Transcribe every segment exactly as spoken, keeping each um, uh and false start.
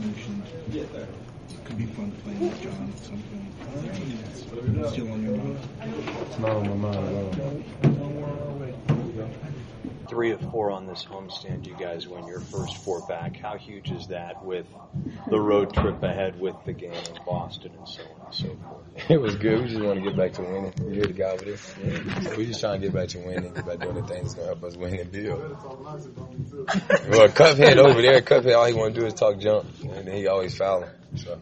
mentioned it could be fun playing with John at some point. It's still on your mind? It's not on my mind at all. Three of four on this homestand, you guys win your first four back. How huge is that with the road trip ahead with the game in Boston and so on and so forth? It was good. We just want to get back to winning. You hear the guy over there? Yeah. We just trying to get back to winning, get back doing the things that's going to help us win and build. Well, Cuphead over there, Cuphead, all he want to do is talk junk, and he always fouling. So.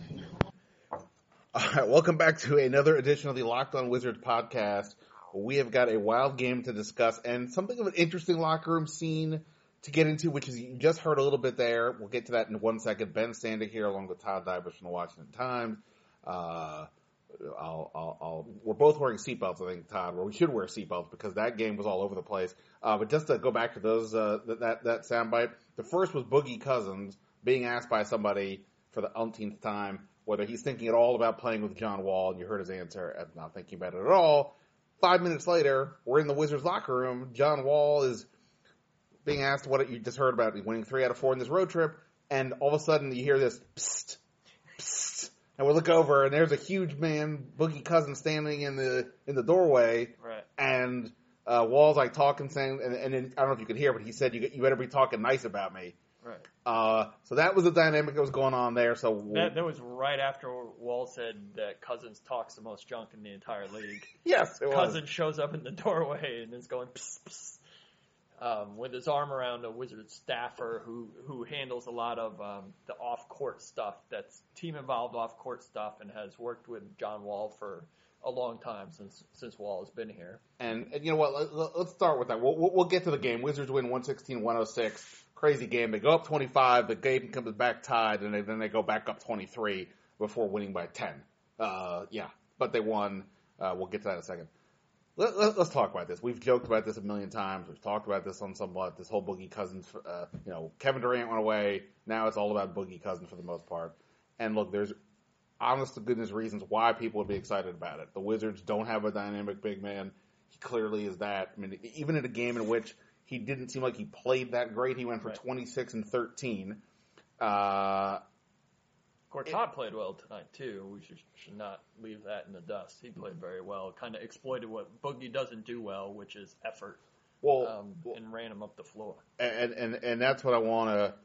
All right, welcome back to another edition of the Locked On Wizards podcast. We have got a wild game to discuss and something of an interesting locker room scene to get into, which is you just heard a little bit there. We'll get to that in one second. Ben Standig here along with Todd Divers from the Washington Times. Uh, I'll, I'll, I'll, we're both wearing seatbelts, I think, Todd. Well, we should wear seatbelts because that game was all over the place. Uh, but just to go back to those, uh, that, that soundbite, the first was Boogie Cousins being asked by somebody for the umpteenth time whether he's thinking at all about playing with John Wall, and you heard his answer, I'm not thinking about it at all. Five minutes later, we're in the Wizards locker room. John Wall is being asked what you just heard about. He's winning three out of four in this road trip, and all of a sudden you hear this psst, psst, and we look over, and there's a huge man, Boogie Cousins, standing in the in the doorway, right. and uh, Wall's like talking, saying, and, and then, I don't know if you could hear, but he said, "You you better be talking nice about me." Right. Uh, so that was the dynamic that was going on there. So we'll, that, that was right after Wall said that Cousins talks the most junk in the entire league. Yes, it was. Cousins shows up in the doorway and is going pss, pss, um, with his arm around a Wizards staffer who, who handles a lot of um, the off-court stuff, that's team-involved off-court stuff, and has worked with John Wall for a long time since since Wall has been here. And, and you know what? Let, let's start with that. We'll, we'll get to the game. Wizards win one sixteen one oh six. Crazy game. They go up twenty-five. The game comes back tied, and they, then they go back up twenty-three before winning by ten. Uh, yeah, but they won. Uh, we'll get to that in a second. Let, let, let's talk about this. We've joked about this a million times. We've talked about this on somewhat. This whole Boogie Cousins. Uh, you know, Kevin Durant went away. Now it's all about Boogie Cousins for the most part. And look, there's honest to goodness reasons why people would be excited about it. The Wizards don't have a dynamic big man. He clearly is that. I mean, even in a game in which he didn't seem like he played that great. He went for right. twenty-six and thirteen. Uh, Gortat played well tonight, too. We should, should not leave that in the dust. He played very well. Kind of exploited what Boogie doesn't do well, which is effort, well, um, well, and ran him up the floor. And and, and that's what I want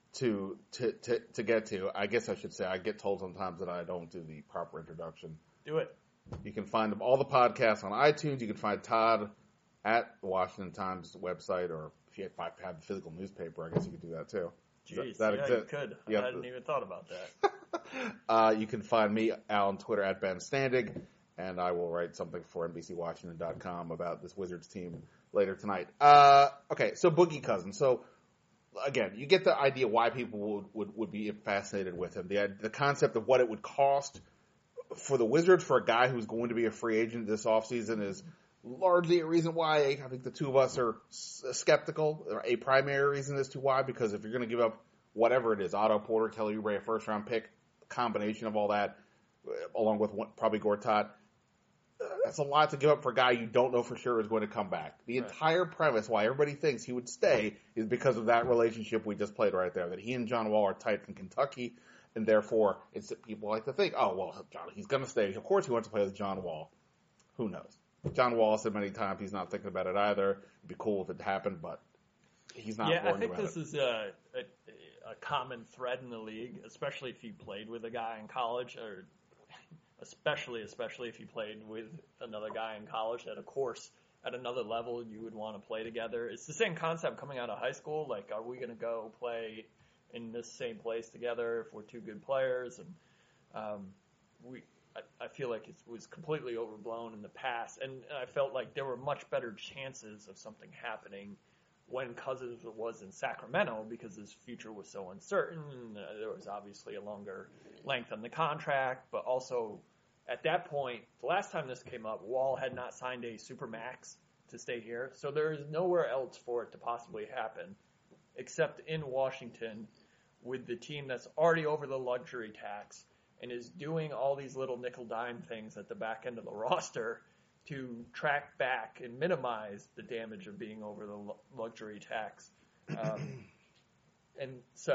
to to to to get to. I guess I should say I get told sometimes that I don't do the proper introduction. Do it. You can find all the podcasts on iTunes. You can find Todd at the Washington Times website, or if you have the physical newspaper, I guess you could do that too. Jeez, that, that yeah, exists. you could. Yep. I hadn't even thought about that. uh, you can find me on Twitter at Ben Standig, and I will write something for N B C Washington dot com about this Wizards team later tonight. Uh, okay, so Boogie Cousins. So, again, you get the idea why people would, would, would be fascinated with him. The, the concept of what it would cost for the Wizards for a guy who's going to be a free agent this offseason is largely a reason why I think the two of us are skeptical, or a primary reason as to why, because if you're going to give up whatever it is, Otto Porter, Kelly Oubre, a first-round pick, combination of all that, along with one, probably Gortat, that's a lot to give up for a guy you don't know for sure is going to come back. The right. entire premise why everybody thinks he would stay is because of that relationship we just played right there, that he and John Wall are tight in Kentucky, and therefore it's people like to think, oh, well, John, he's going to stay. Of course he wants to play with John Wall. Who knows? John Wall said many times he's not thinking about it either. It'd be cool if it happened, but he's not yeah, worried I think about this it. is a, a, a common thread in the league, especially if you played with a guy in college, or especially, especially if you played with another guy in college at a course at another level you would want to play together. It's the same concept coming out of high school. Like, are we going to go play in this same place together if we're two good players? And um, we... I feel like it was completely overblown in the past, and I felt like there were much better chances of something happening when Cousins was in Sacramento because his future was so uncertain. Uh, there was obviously a longer length on the contract, but also at that point, the last time this came up, Wall had not signed a supermax to stay here, so there is nowhere else for it to possibly happen except in Washington with the team that's already over the luxury tax and is doing all these little nickel-dime things at the back end of the roster to track back and minimize the damage of being over the luxury tax. Um, and so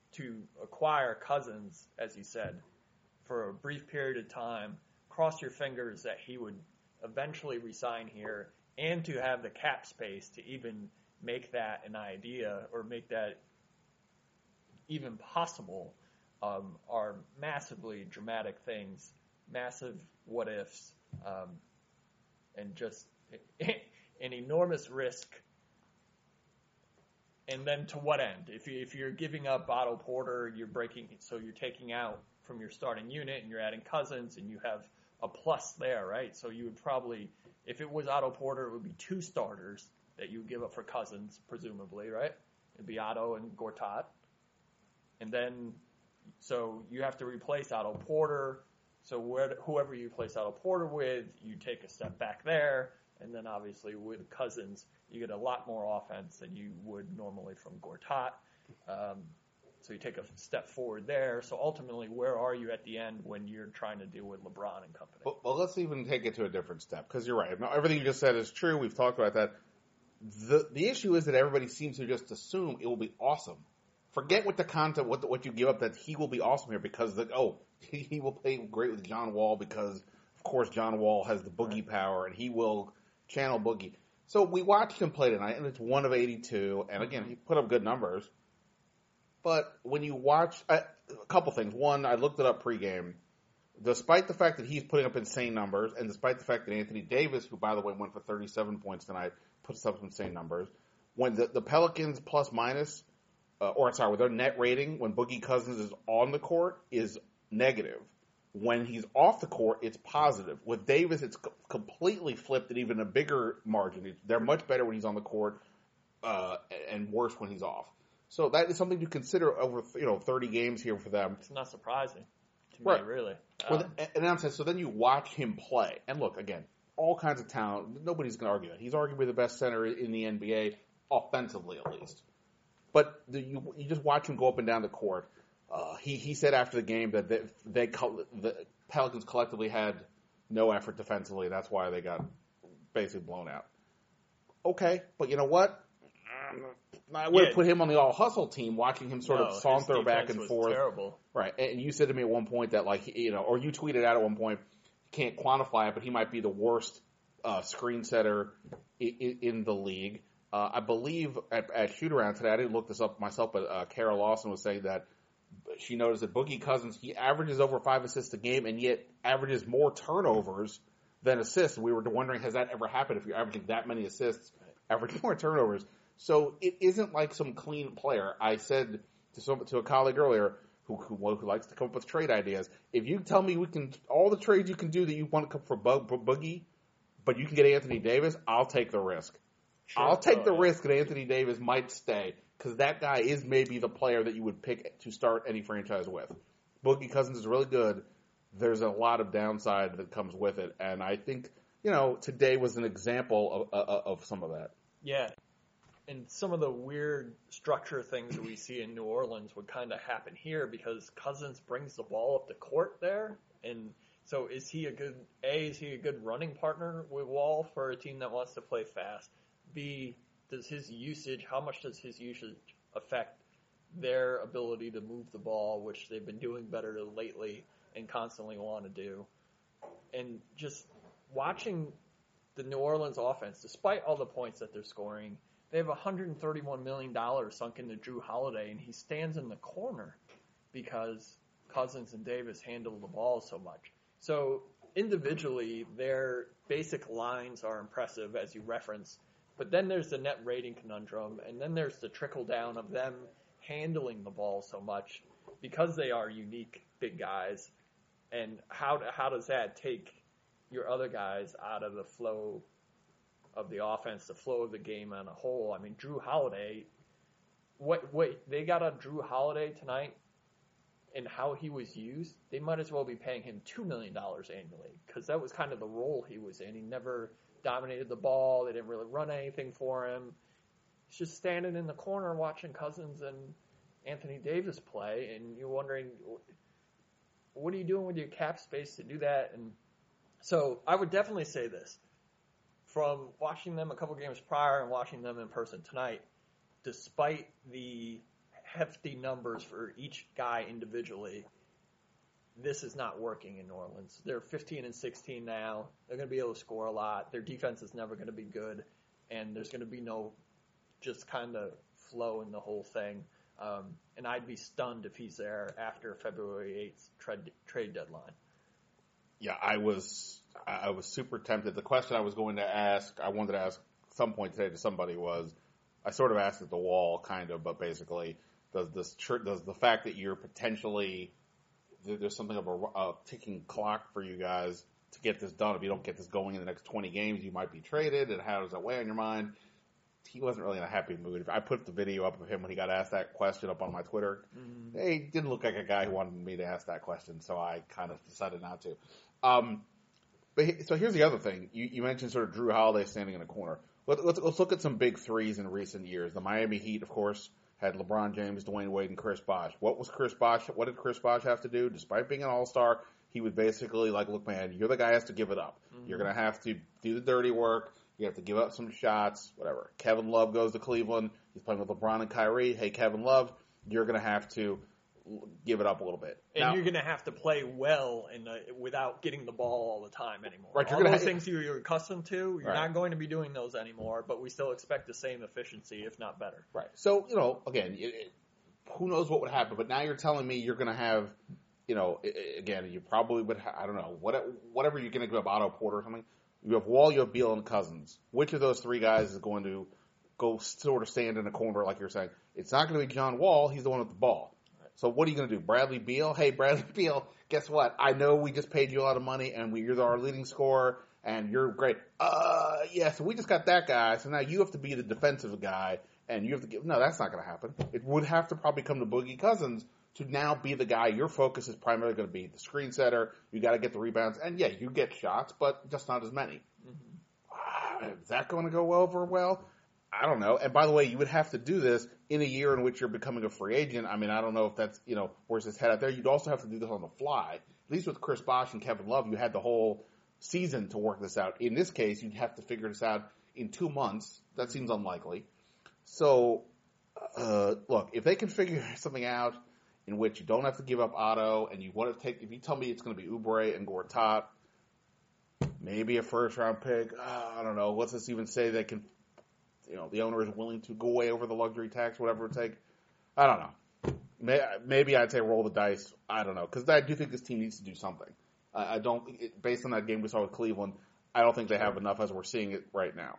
to acquire Cousins, as you said, for a brief period of time, cross your fingers that he would eventually resign here, and to have the cap space to even make that an idea or make that even possible, um, are massively dramatic things, massive what ifs, um, and just an enormous risk. And then to what end? If you, if you're giving up Otto Porter, you're breaking, so you're taking out from your starting unit and you're adding Cousins and you have a plus there, right? So you would probably, if it was Otto Porter, it would be two starters that you would give up for Cousins, presumably, right? It'd be Otto and Gortat. And then, so you have to replace Otto Porter. So where, whoever you replace Otto Porter with, you take a step back there. And then obviously with Cousins, you get a lot more offense than you would normally from Gortat. Um, so you take a step forward there. So ultimately, where are you at the end when you're trying to deal with LeBron and company? Well, well let's even take it to a different step, because you're right. Now, everything you just said is true. We've talked about that. The the issue is that everybody seems to just assume it will be awesome. Forget what the content, what the, what you give up, that he will be awesome here because, the, oh, he, he will play great with John Wall because, of course, John Wall has the boogie right. power and he will channel boogie. So we watched him play tonight, and it's one of eighty-two, and again, he put up good numbers. But when you watch, uh, a couple things. One, I looked it up pregame. Despite the fact that he's putting up insane numbers, and despite the fact that Anthony Davis, who, by the way, went for thirty-seven points tonight, puts up insane numbers, when the, the Pelicans plus minus, uh, or sorry, with their net rating, when Boogie Cousins is on the court, is negative. When he's off the court, it's positive. With Davis, it's co- completely flipped at even a bigger margin. It's, they're much better when he's on the court, uh, and worse when he's off. So that is something to consider over, you know, thirty games here for them. It's not surprising to right. me, really. Well, Um, and I'm saying, so then you watch him play, and look, again, all kinds of talent. Nobody's going to argue that. He's arguably the best center in the N B A, offensively at least. But the, you you just watch him go up and down the court. Uh, he he said after the game that they, they the Pelicans collectively had no effort defensively. That's why they got basically blown out. Okay, but you know what? I would have Yeah. put him on the all hustle team, watching him sort no, of his saunter back defense and was forth. Terrible. Right, and you said to me at one point that, like, you know, or you tweeted out at one point, you can't quantify it, but he might be the worst uh, screen setter in, in the league. Uh, I believe at, at shoot around today, I didn't look this up myself, but uh, Kara Lawson was saying that she noticed that Boogie Cousins, he averages over five assists a game, and yet averages more turnovers than assists. We were wondering, has that ever happened? If you're averaging that many assists, averaging more turnovers. So it isn't like some clean player. I said to some, to a colleague earlier who, who who likes to come up with trade ideas, if you tell me we can all the trades you can do that you want to come for Bo- Bo- Boogie, but you can get Anthony Davis, I'll take the risk. Sure. I'll take Oh, the yeah. risk that Anthony Davis might stay, because that guy is maybe the player that you would pick to start any franchise with. Boogie Cousins is really good. There's a lot of downside that comes with it, and I think, you know, today was an example of, of, of some of that. Yeah. And some of the weird structure things that we see in New Orleans would kind of happen here because Cousins brings the ball up the court there. And so is he a good, A, is he a good running partner with Wall for a team that wants to play fast? B, does his usage, how much does his usage affect their ability to move the ball, which they've been doing better lately and constantly want to do? And just watching the New Orleans offense, despite all the points that they're scoring, they have one hundred thirty-one million dollars sunk into Drew Holiday, and he stands in the corner because Cousins and Davis handle the ball so much. So individually, their basic lines are impressive, as you referenced, but then there's the net rating conundrum, and then there's the trickle down of them handling the ball so much because they are unique big guys, and how how does that take your other guys out of the flow of the offense, the flow of the game on a whole? I mean, Drew Holiday, what what they got on Drew Holiday tonight and how he was used, they might as well be paying him two million dollars annually because that was kind of the role he was in. He never dominated the ball. They didn't really run anything for him. He's just standing in the corner watching Cousins and Anthony Davis play, and you're wondering, what are you doing with your cap space to do that? And so I would definitely say this. From watching them a couple games prior and watching them in person tonight, despite the hefty numbers for each guy individually, this is not working in New Orleans. They're fifteen and sixteen now. They're going to be able to score a lot. Their defense is never going to be good, and there's going to be no just kind of flow in the whole thing. Um, and I'd be stunned if he's there after February eighth trade, trade deadline. Yeah, I was I was super tempted. The question I was going to ask, I wanted to ask at some point today to somebody was, I sort of asked at the wall, kind of, but basically, does this does the fact that you're potentially there's something of a, a ticking clock for you guys to get this done. If you don't get this going in the next twenty games, you might be traded. And how does that weigh on your mind? He wasn't really in a happy mood. I put the video up of him when he got asked that question up on my Twitter. Mm-hmm. He didn't look like a guy who wanted me to ask that question, so I kind of decided not to. Um, but he, so here's the other thing. You, you mentioned sort of Drew Holiday standing in a corner. Let, let's, let's look at some big threes in recent years. The Miami Heat, of course, had LeBron James, Dwayne Wade, and Chris Bosh. What was Chris Bosh? What did Chris Bosh have to do? Despite being an all-star, he would basically like, look, man, you're the guy who has to give it up. Mm-hmm. You're going to have to do the dirty work. You have to give up some shots, whatever. Kevin Love goes to Cleveland. He's playing with LeBron and Kyrie. Hey, Kevin Love, you're going to have to give it up a little bit. And now, you're going to have to play well in the, without getting the ball all the time anymore. Right, all you're those ha- things you're accustomed to, you're right. not going to be doing those anymore, but we still expect the same efficiency, if not better. Right. So, you know, again, it, it, who knows what would happen, but now you're telling me you're going to have, you know, it, again, you probably would, ha- I don't know, what, whatever you're going to give up, Otto Porter or something. You have Wall, you have Beal, and Cousins. Which of those three guys is going to go sort of stand in a corner, like you're saying? It's not going to be John Wall. He's the one with the ball. Right. So what are you going to do? Bradley Beal? Hey, Bradley Beal, guess what? I know we just paid you a lot of money, and we, you're our leading scorer, and you're great. Uh, yeah, so we just got that guy, so now you have to be the defensive guy, and you have to give – no, that's not going to happen. It would have to probably come to Boogie Cousins to now be the guy. Your focus is primarily going to be the screen setter. You got to get the rebounds. And, yeah, you get shots, but just not as many. Mm-hmm. Uh, is that going to go over well? I don't know. And, by the way, you would have to do this in a year in which you're becoming a free agent. I mean, I don't know if that's, you know, where's his head out there. You'd also have to do this on the fly. At least with Chris Bosh and Kevin Love, you had the whole season to work this out. In this case, you'd have to figure this out in two months. That seems unlikely. So, uh, look, if they can figure something out in which you don't have to give up Otto, and you want to take, if you tell me it's going to be Oubre and Gortat, maybe a first round pick, uh, I don't know, what's this even say they can, you know, the owner is willing to go way over the luxury tax, whatever it take. I don't know. Maybe I'd say roll the dice. I don't know, because I do think this team needs to do something. I, I don't, it, based on that game we saw with Cleveland, I don't think they have enough as we're seeing it right now.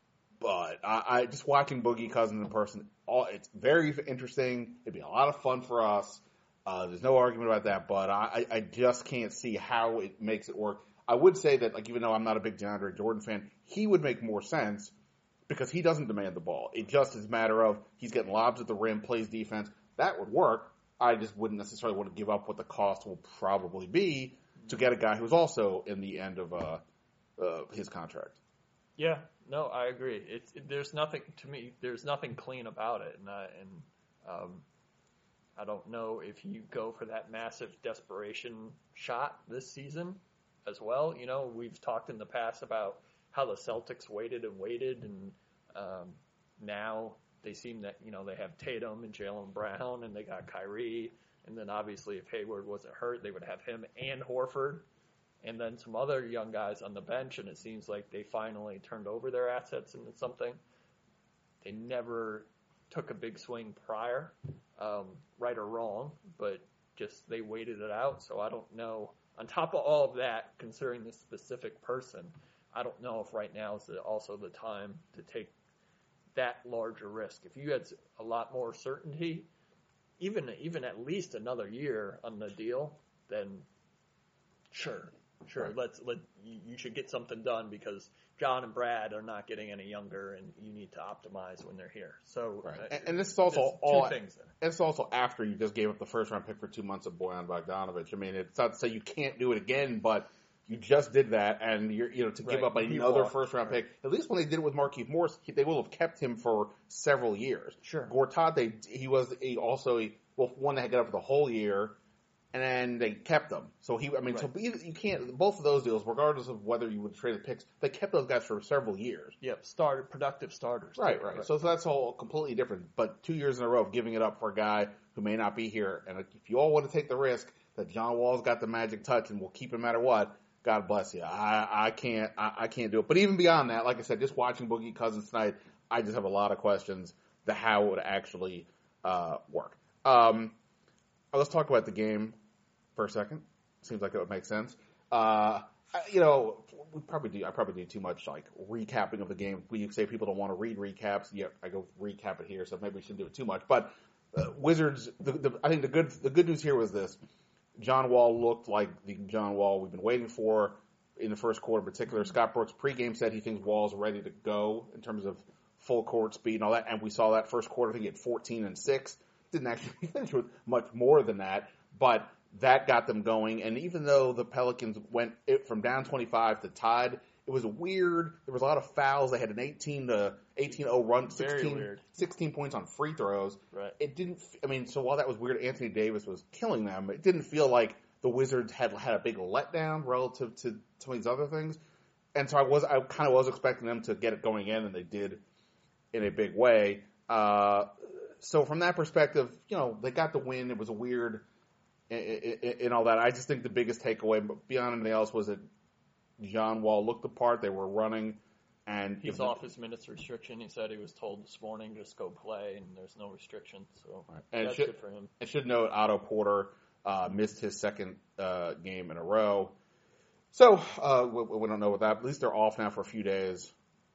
But I, I just watching Boogie Cousins in person, all, it's very interesting. It'd be a lot of fun for us. Uh, there's no argument about that, but I, I just can't see how it makes it work. I would say that, like, even though I'm not a big DeAndre Jordan fan, he would make more sense because he doesn't demand the ball. It just is a matter of he's getting lobs at the rim, plays defense. That would work. I just wouldn't necessarily want to give up what the cost will probably be to get a guy who's also in the end of uh, uh, his contract. Yeah, no, I agree. It's it, there's nothing to me. There's nothing clean about it, and I, and um, I don't know if you go for that massive desperation shot this season as well. You know, we've talked in the past about how the Celtics waited and waited, and um, now they seem that you know they have Tatum and Jaylen Brown, and they got Kyrie, and then obviously if Hayward wasn't hurt, they would have him and Horford. And then some other young guys on the bench, and it seems like they finally turned over their assets into something. They never took a big swing prior, um, right or wrong, but just they waited it out. So I don't know. On top of all of that, considering this specific person, I don't know if right now is the, also the time to take that larger risk. If you had a lot more certainty, even even at least another year on the deal, then sure. Sure, right. let's let you should get something done because John and Brad are not getting any younger, and you need to optimize when they're here. So, right. uh, and, and this is also all two things. There. It's also after you just gave up the first round pick for two months of Bojan Bogdanović. I mean, it's not to say you can't do it again, but you just did that, and you're you know to give right. up another first round pick. At least when they did it with Markieff Morris, they will have kept him for several years. Sure, Gortat, they he was a, also a, well one that got up for the whole year. and then they kept them. So he, I mean, Right. so you, you can't, both of those deals, regardless of whether you would trade the picks, they kept those guys for several years. Yep, started productive starters. Right, right. So, so that's all completely different. But two years in a row of giving it up for a guy who may not be here, and if you all want to take the risk that John Wall's got the magic touch and will keep him no matter what, God bless you. I, I can't, I, I can't do it. But even beyond that, like I said, just watching Boogie Cousins tonight, I just have a lot of questions to how it would actually uh, work. Um, let's talk about the game for a second. Seems like it would make sense. Uh, I, you know, we probably do. I probably do too much like recapping of the game. We say people don't want to read recaps. Yeah, I go recap it here, so maybe we shouldn't do it too much. But uh, Wizards, the, the, I think the good the good news here was this: John Wall looked like the John Wall we've been waiting for in the first quarter, in particular. Scott Brooks pregame said he thinks Wall's ready to go in terms of full court speed and all that, and we saw that first quarter. I think he had fourteen and six. Didn't actually finish with much more than that, but that got them going. And even though the Pelicans went it from down twenty-five to tied, it was weird. There was a lot of fouls. They had an eighteen to eighteen oh run, sixteen, sixteen points on free throws. Right. It didn't. I mean, so while that was weird, Anthony Davis was killing them. It didn't feel like the Wizards had had a big letdown relative to some of these other things. And so I was, I kind of was expecting them to get it going in, and they did in a big way. Uh, so from that perspective, you know, they got the win. It was a weird and all that. I just think the biggest takeaway, but beyond anything else, was that John Wall looked the part. They were running, and he's off his minutes restriction. He said he was told this morning just go play, and there's no restriction. So right. and that's should, good for him. I should note Otto Porter uh, missed his second uh, game in a row. So uh, we, we don't know what that. At least they're off now for a few days.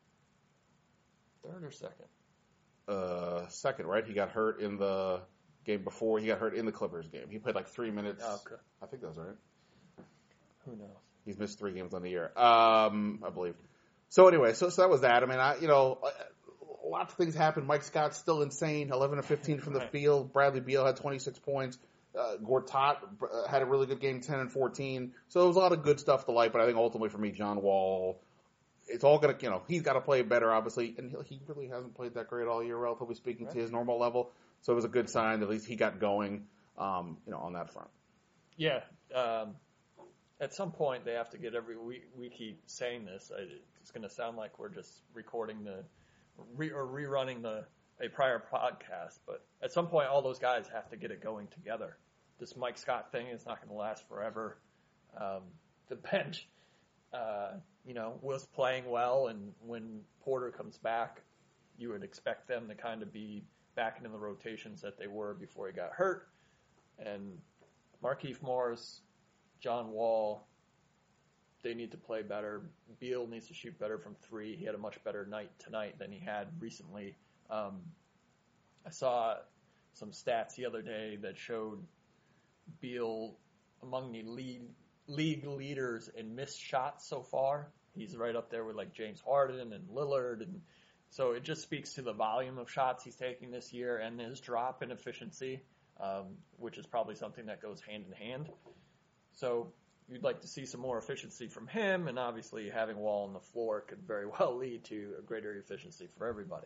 Third or second? Uh, second, right? He got hurt in the game before. He got hurt in the Clippers game. He played like three minutes. Oh, okay. I think that was right. Who knows? He's missed three games on the year, um, I believe. So anyway, so so that was that. I mean, I you know, lots of things happened. Mike Scott's still insane. eleven of fifteen from the right. field. Bradley Beal had twenty-six points. Uh, Gortat had a really good game, ten and fourteen. So there was a lot of good stuff to like. But I think ultimately for me, John Wall, it's all gonna, you know, he's got to play better, obviously, and he, he really hasn't played that great all year, relatively speaking, right. to his normal level. So it was a good sign that at least he got going, um, you know, on that front. Yeah. Um, at some point, they have to get every. We we keep saying this. It's going to sound like we're just recording the, re, or rerunning the a prior podcast. But at some point, all those guys have to get it going together. This Mike Scott thing is not going to last forever. Um, the bench, uh, you know, was playing well, and when Porter comes back, you would expect them to kind of be back into the rotations that they were before he got hurt. And Markieff Morris, John Wall, they need to play better. Beal needs to shoot better from three. He had a much better night tonight than he had recently. Um, I saw some stats the other day that showed Beal among the lead, league leaders in missed shots so far. He's right up there with like James Harden and Lillard, and so it just speaks to the volume of shots he's taking this year and his drop in efficiency, um, which is probably something that goes hand in hand. So you'd like to see some more efficiency from him, and obviously having Wall on the floor could very well lead to a greater efficiency for everybody.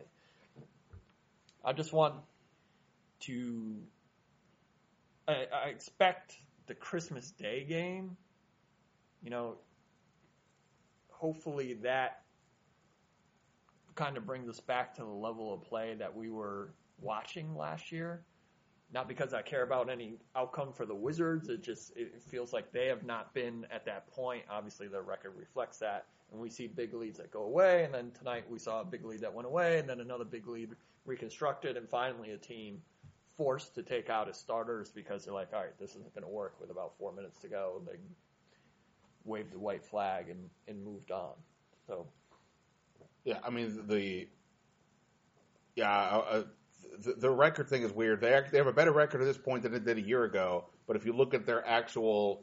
I just want to I, I expect the Christmas Day game, you know, hopefully that kind of brings us back to the level of play that we were watching last year. Not because I care about any outcome for the Wizards. It just it feels like they have not been at that point. Obviously, their record reflects that. And we see big leads that go away. And then tonight we saw a big lead that went away. And then another big lead reconstructed. And finally a team forced to take out its starters because they're like, all right, this isn't going to work with about four minutes to go. They waved the white flag and, and moved on. So, yeah, I mean, the, yeah, uh, the, the record thing is weird. They actually they have a better record at this point than they did a year ago. But if you look at their actual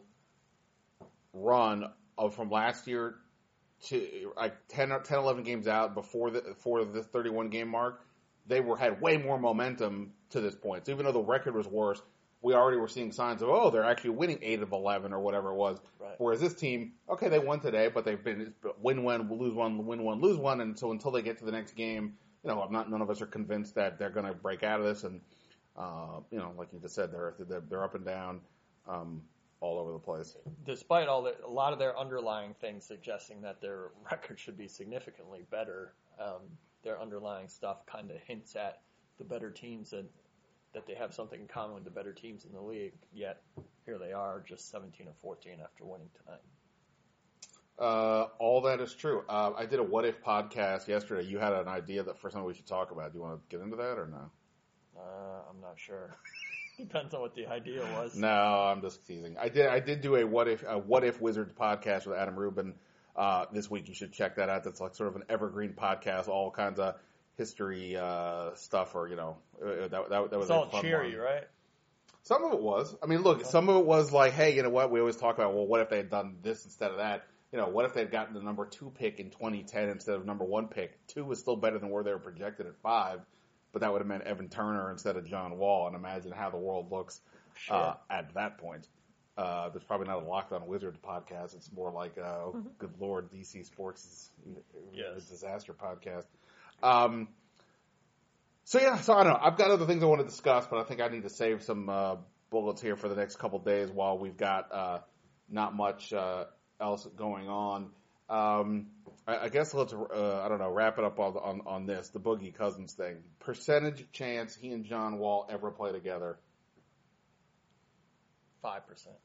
run of from last year to like ten, ten eleven games out before the before the thirty-one game mark, they were had way more momentum to this point. So even though the record was worse, we already were seeing signs of, oh, they're actually winning eight of eleven or whatever it was. Right. Whereas this team, okay, they won today, but they've been win one, lose one, win one, lose one, and so until they get to the next game, you know, I'm not. None of us are convinced that they're going to break out of this. And uh, you know, like you just said, they're they're, they're up and down. um, all over the place. Despite all the, a lot of their underlying things suggesting that their record should be significantly better, um, their underlying stuff kind of hints at the better teams and that they have something in common with the better teams in the league. Yet here they are, just seventeen or fourteen after winning tonight. Uh, all that is true. Uh, I did a What If podcast yesterday. You had an idea that for something we should talk about. Do you want to get into that or no? Uh, I'm not sure. Depends on what the idea was. No, I'm just teasing. I did. I did do a What If a What If Wizards podcast with Adam Rubin uh, this week. You should check that out. That's like sort of an evergreen podcast, all kinds of history uh, stuff, or you know, that that, that was It's a all fun cheery, one. right? Some of it was. I mean, look, some of it was like, hey, you know what? We always talk about, well, what if they had done this instead of that? You know, what if they had gotten the number two pick in twenty ten instead of number one pick? Two was still better than where they were projected at five, but that would have meant Evan Turner instead of John Wall. And imagine how the world looks Sure. uh, at that point. Uh, there's probably not a Locked On Wizards podcast. It's more like, uh, oh, good Lord, D C Sports is Yes. a disaster podcast. Um, so, yeah, so I don't know. I've got other things I want to discuss, but I think I need to save some uh, bullets here for the next couple days while we've got uh, not much uh, else going on. Um, I, I guess let's, uh, I don't know, wrap it up on, on, on this, the Boogie Cousins thing. Percentage chance he and John Wall ever play together? Five percent.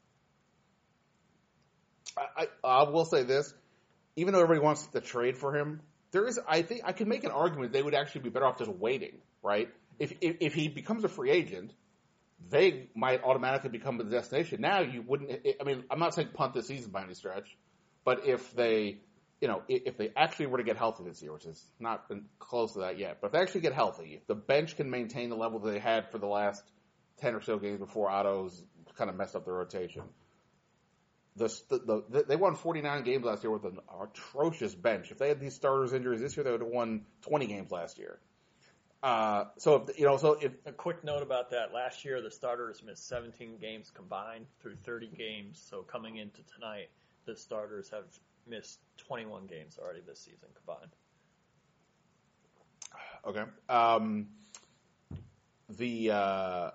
I, I, I will say this, even though everybody wants to trade for him, there is, I think, I can make an argument they would actually be better off just waiting, right? If, if, if he becomes a free agent, they might automatically become the destination. Now you wouldn't, I mean, I'm not saying punt this season by any stretch, but if they, you know, if they actually were to get healthy this year, which is not been close to that yet, but if they actually get healthy, if the bench can maintain the level that they had for the last ten or so games before Otto's kind of messed up the rotation. The, the, the, they won forty-nine games last year with an atrocious bench. If they had these starters injuries this year, they would have won twenty games last year. Uh, so if, you know, so if A quick note about that. Last year, the starters missed seventeen games combined through thirty games. So coming into tonight, the starters have missed twenty-one games already this season combined. okay, um, the uh,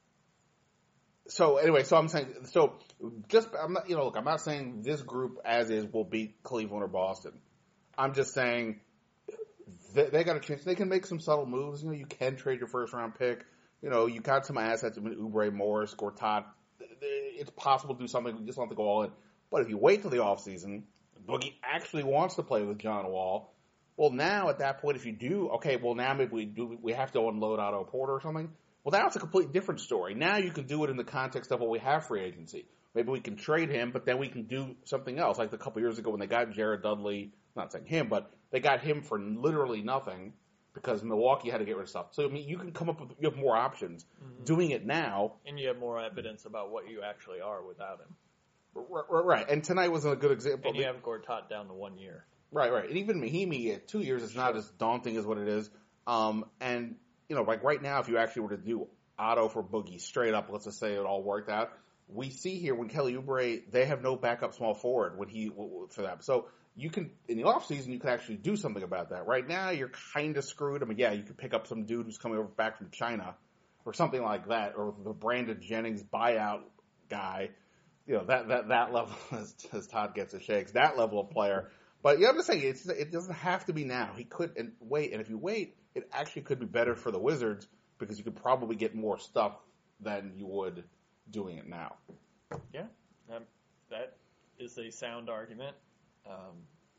so anyway, so I'm saying so just I'm not you know look I'm not saying this group as is will beat Cleveland or Boston. I'm just saying they, they got a chance. They can make some subtle moves. You know, you can trade your first round pick. You know, you got some assets. I mean, Oubre, Morris, Gortat. It's possible to do something. You just don't have to go all in. But if you wait till the offseason, Boogie actually wants to play with John Wall. Well, now at that point, if you do, okay, well now maybe we do. We have to unload Otto Porter or something. Well, now it's a completely different story. Now you can do it in the context of, well, we have free agency. Maybe we can trade him, but then we can do something else. Like a couple years ago when they got Jared Dudley, not saying him, but they got him for literally nothing because Milwaukee had to get rid of stuff. So, I mean, you can come up with, you have more options. Mm-hmm. Doing it now. And you have more evidence about what you actually are without him. Right, right. And tonight was a good example. And you have Gortat down to one year. Right, right. And even Mahimi at two years is sure. not as daunting as what it is. Um, and, you know, like right now, if you actually were to do Otto for Boogie straight up, let's just say it all worked out, we see here when Kelly Oubre, they have no backup small forward when he for that. So you can, in the offseason, you can actually do something about that. Right now, you're kind of screwed. I mean, yeah, you could pick up some dude who's coming over back from China or something like that, or the Brandon Jennings buyout guy. You know, that, that, that level, as, as Todd gets it shakes, that level of player. But yeah, I'm just saying, it's, it doesn't have to be now. He could and wait, and if you wait, it actually could be better for the Wizards because you could probably get more stuff than you would doing it now. Yeah, um, that is a sound argument. Um,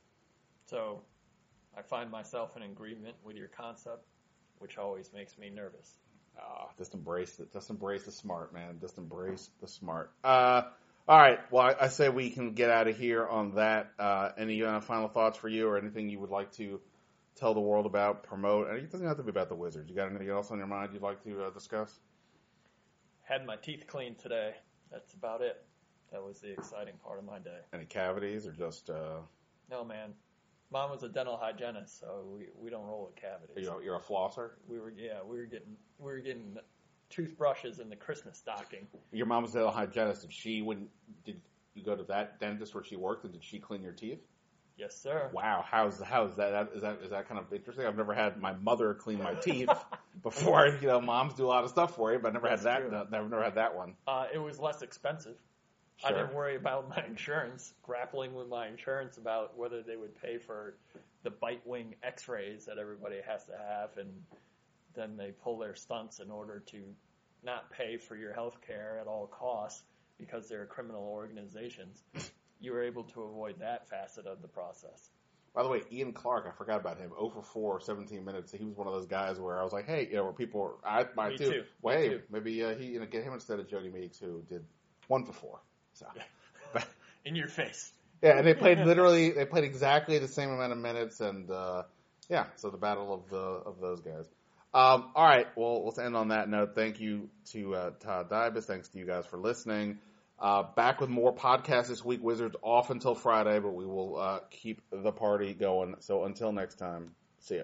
so I find myself in agreement with your concept, which always makes me nervous. Uh, just embrace it. Just embrace the smart, man. Just embrace the smart. Uh, all right. Well, I, I say we can get out of here on that. Uh, any uh, final thoughts for you or anything you would like to tell the world about, promote? It doesn't have to be about the Wizards. You got anything else on your mind you'd like to uh, discuss? Had my teeth cleaned today. That's about it. That was the exciting part of my day. Any cavities or just... Uh... No, man. Mom was a dental hygienist, so we, we don't roll with cavities. You're, you're a flosser? We were yeah, we were getting we were getting toothbrushes in the Christmas stocking. Your mom was a dental hygienist. Did she when did you go to that dentist where she worked and did she clean your teeth? Yes, sir. Wow, how's how's that? that? Is that is that kind of interesting? I've never had my mother clean my teeth before. You know, moms do a lot of stuff for you, but I never That's had that. true. I've never had that one. Uh, it was less expensive. I Sure. didn't worry about my insurance, grappling with my insurance about whether they would pay for the bite wing x-rays that everybody has to have, and then they pull their stunts in order to not pay for your health care at all costs because they're criminal organizations. You were able to avoid that facet of the process. By the way, Ian Clark, I forgot about him. oh for four, seventeen minutes. He was one of those guys where I was like, hey, you know, where people were, I mine Me too. too. Well, Me hey, too. maybe uh, he, you know, get him instead of Jody Meeks, who did one for four. So, but, In your face. yeah, and they played literally, they played exactly the same amount of minutes, and uh, yeah, so the battle of the of those guys. Um, all right, well, let's end on that note. Thank you to uh, Todd Dybus. Thanks to you guys for listening. Uh, back with more podcasts this week. Wizards off until Friday, but we will uh, keep the party going. So until next time, see ya.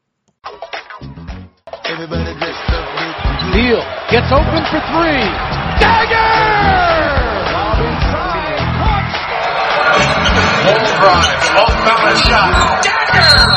Everybody dressed up. Neal gets open for three. Dagger! Lob inside. Caught. Full drive. Off balance shot. Dagger!